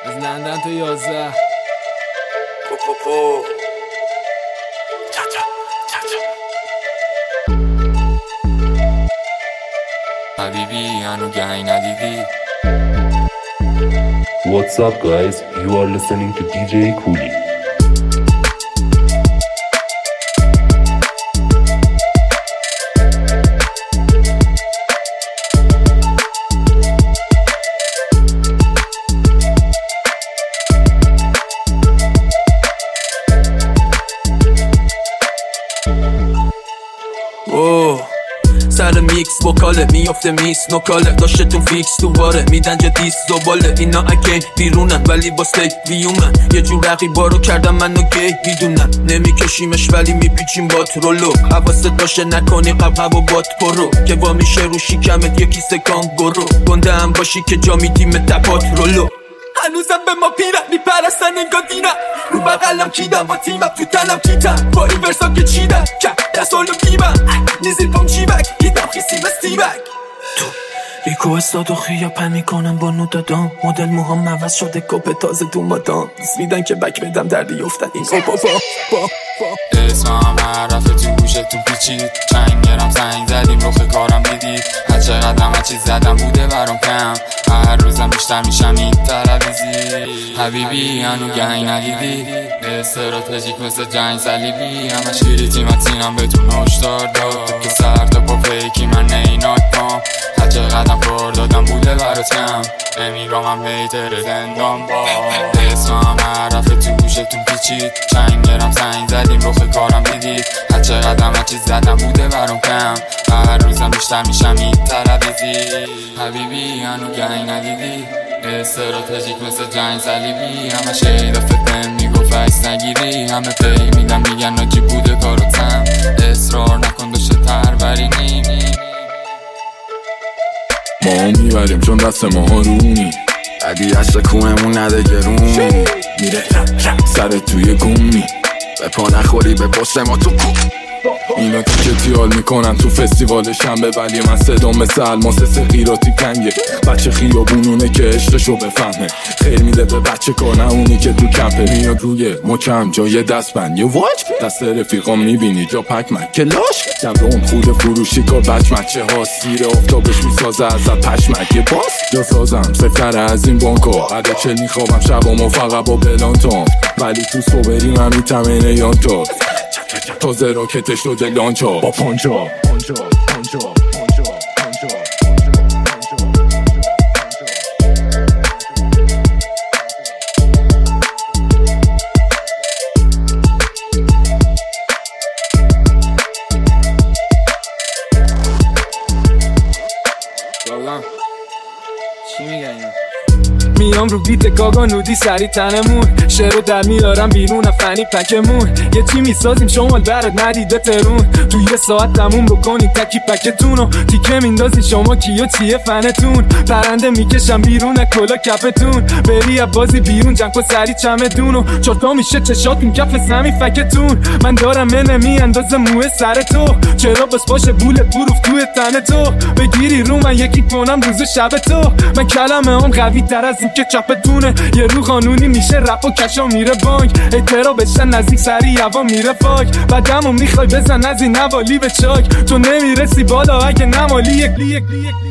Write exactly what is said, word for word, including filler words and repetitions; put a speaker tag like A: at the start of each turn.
A: از لندن تا یازده
B: پو پو پو چا چا چا چا حبیبی هنو گنگ ندیدی.
C: What's up guys, you are listening to دی جی کولی.
B: اوه سر میکس وکاله میافته میس نکاله داشتتون فیکس دوباره میدن جا دیس زباله اینا اکی بیرونن ولی با ستیک ویومن یه جور رقیبا رو کردم منو گی بیدونن نمیکشیمش ولی میپیچیم بات رولو حواست باشه نکنی قبقب و بات پرو که وا میشه رو شکمت یکی سکانگورو گنده هم باشی که جا میدیم تپات رولو هنوزم به ما پیرن میپرستن انگار دینم رو بقلم کیدم با تیمم تو تنم کیتم با این ورسا که چیدم که دستالو بیمم نیزیر پام چیبک هیتم خیسی بستیبک تو ریکو استاد و خیاپن میکنم با نو دادم مدل موهام عوض شده کپ تازه تو مادام میدن که بک بدم دردی افتد این او با با با با اسمم عرفه تو گوشتون پیچید چنگ گرم زنگ زدیم رخ کارم دیدید هر چقدرم هر چیز زدم بوده برام کم هر روزم بیشتر میشم این ترابیزی حبیبی هنو گنگ ندیدی استراتژیک مثل جنگ صلیبی همه شیری تیمتینم بهتون هشدار داد تو که سر تا پا فیکی من نیناک پام هر چقدرم پر دادم بوده برات کم امیرام هم بیتر زندان با اسمم عرفه تو گوشتون پیچید چنگ گرم زنگ زدیم رخ کارم دیدید هر چقدرم هر چیز زدم بوده برام کم هر روزم بیشتر میشم این ترابیزی حبیبی هنو گنگ ندیدی استراتژیک مثل جنگ صلیبی همه شیر فتن میگفت عکس نگیری همه پی میدن میگن ناجی بوده کاراتم اصرار نکن داشته تر بری نیمی
D: ما هم میبریم چون دست ما هارونی عدی عشق کوهمون نده گرون میره سر توی گومی به پا نخوری به پشت ما تو کو اینا که تیال میکنن تو فستیوال شنبه ولی من صدام مثل الماس سقیراتی کنگه بچه خیابونونه که عشقشو بفهمه خیر میده به بچه کار نه اونی که تو کمپه میاد روی مکم جای دستبند یه واج دست رفیقا میبینی جا پکمک کلاش جبه اون خود فروشی کار بچ مچه ها سیر آفتابش میسازه ازت پشمک یه باز جا سازم سفتر از این بانکا عده چل میخوابم شبامو فقط با بلانتون ولی تو صبری من میتمنه یان تو تازه راکتش شده لانچا با پانچا پانچا پانچا پانچا پانچا
A: چی میگن اینا؟
B: میام رو بیت گاگا نودی سری تنمون شعرو در میارم بیرون فنی پکمون یه چی میسازیم شمال برد ندیده ترون تو یه ساعت تموم بکنی تکی پکتونو تیکه میندازی شما کیو چیه فنتون پرنده میکشم بیرون کلا کپتون بری بازی بیرون جنگ و سری چمدونو چرتا میشه چشاتون کف سمی فکتون من دارم منه میاندازه موه سر تو چرا بس باشه بوله بروف توی تن تو بگیری رو من یکی کنم روز شب تو من کلمه هم قوی تر از این که چپتونه یه رو قانونی میشه رپ و کشا میره بانک ایترا بشن نزدیک سری هوا میره فاک بعدمو میخوای بزن از این نوالی به چاک تو نمیرسی بالا اگه نمالی یک لیک لیک